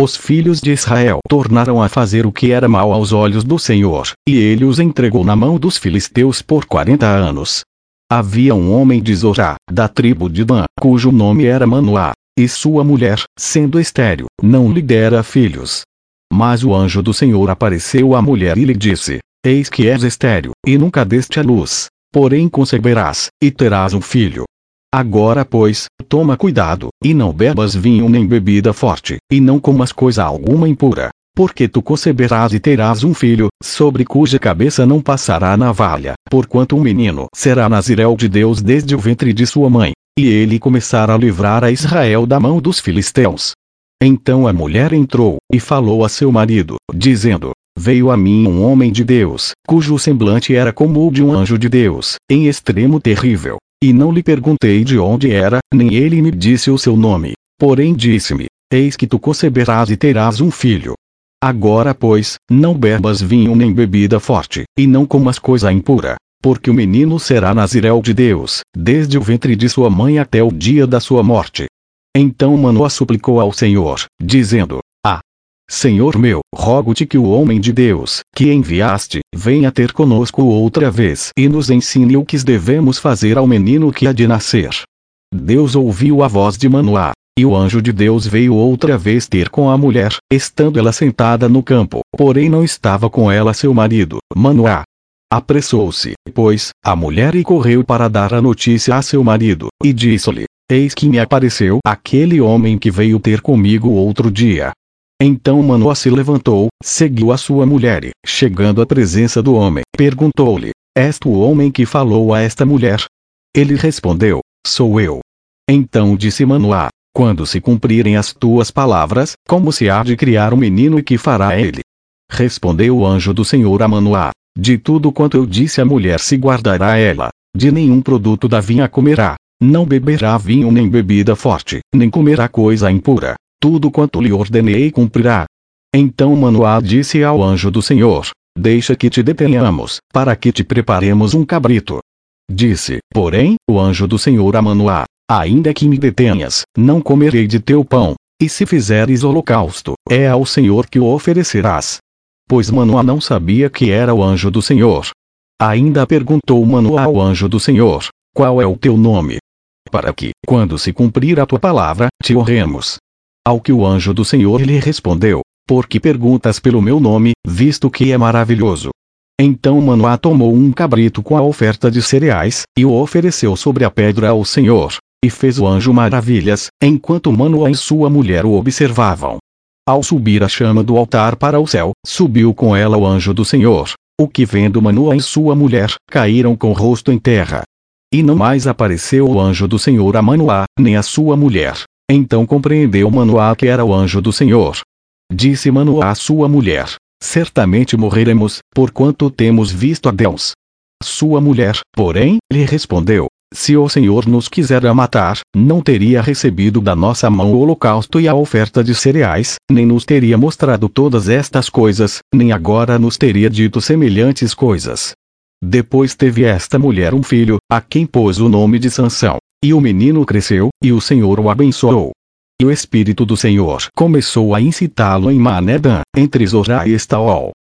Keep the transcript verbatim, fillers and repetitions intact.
os filhos de Israel tornaram a fazer o que era mal aos olhos do Senhor, e ele os entregou na mão dos filisteus por quarenta anos. Havia um homem de Zorá, da tribo de Dan, cujo nome era Manoá, e sua mulher, sendo estéril, não lhe dera filhos. Mas o anjo do Senhor apareceu à mulher e lhe disse: Eis que és estéril, e nunca deste à luz, porém conceberás, e terás um filho. Agora pois, toma cuidado, e não bebas vinho nem bebida forte, e não comas coisa alguma impura, porque tu conceberás e terás um filho, sobre cuja cabeça não passará navalha, porquanto um menino será nazireu de Deus desde o ventre de sua mãe, e ele começará a livrar a Israel da mão dos filisteus. Então a mulher entrou, e falou a seu marido, dizendo: Veio a mim um homem de Deus, cujo semblante era como o de um anjo de Deus, em extremo terrível. E não lhe perguntei de onde era, nem ele me disse o seu nome. Porém disse-me: Eis que tu conceberás e terás um filho. Agora pois, não bebas vinho nem bebida forte, e não comas coisa impura, porque o menino será nazireu de Deus, desde o ventre de sua mãe até o dia da sua morte. Então Manoá suplicou ao Senhor, dizendo: Ah, Senhor meu, rogo-te que o homem de Deus, que enviaste, venha ter conosco outra vez e nos ensine o que devemos fazer ao menino que há de nascer. Deus ouviu a voz de Manoá, e o anjo de Deus veio outra vez ter com a mulher, estando ela sentada no campo, porém não estava com ela seu marido, Manoá. Apressou-se, pois, a mulher e correu para dar a notícia a seu marido, e disse-lhe: Eis que me apareceu aquele homem que veio ter comigo outro dia. Então Manoá se levantou, seguiu a sua mulher e, chegando à presença do homem, perguntou-lhe: És tu o homem que falou a esta mulher? Ele respondeu: Sou eu. Então disse Manoá: Quando se cumprirem as tuas palavras, como se há de criar um menino e que fará ele? Respondeu o anjo do Senhor a Manoá: De tudo quanto eu disse à mulher se guardará ela, de nenhum produto da vinha comerá, não beberá vinho nem bebida forte, nem comerá coisa impura. Tudo quanto lhe ordenei cumprirá. Então Manoá disse ao anjo do Senhor: Deixa que te detenhamos, para que te preparemos um cabrito. Disse, porém, o anjo do Senhor a Manoá: Ainda que me detenhas, não comerei de teu pão, e se fizeres holocausto, é ao Senhor que o oferecerás. Pois Manoá não sabia que era o anjo do Senhor. Ainda perguntou Manoá ao anjo do Senhor: Qual é o teu nome? Para que, quando se cumprir a tua palavra, te honremos. Ao que o anjo do Senhor lhe respondeu: Por que perguntas pelo meu nome, visto que é maravilhoso? Então Manoá tomou um cabrito com a oferta de cereais, e o ofereceu sobre a pedra ao Senhor, e fez o anjo maravilhas, enquanto Manoá e sua mulher o observavam. Ao subir a chama do altar para o céu, subiu com ela o anjo do Senhor, o que vendo Manoá e sua mulher, caíram com o rosto em terra. E não mais apareceu o anjo do Senhor a Manoá, nem a sua mulher. Então compreendeu Manoá que era o anjo do Senhor. Disse Manoá à sua mulher: Certamente morreremos, porquanto temos visto a Deus. Sua mulher, porém, lhe respondeu: Se o Senhor nos quisera matar, não teria recebido da nossa mão o holocausto e a oferta de cereais, nem nos teria mostrado todas estas coisas, nem agora nos teria dito semelhantes coisas. Depois teve esta mulher um filho, a quem pôs o nome de Sansão. E o menino cresceu, e o Senhor o abençoou. E o Espírito do Senhor começou a incitá-lo em Manedã, entre Zorá e Estaol.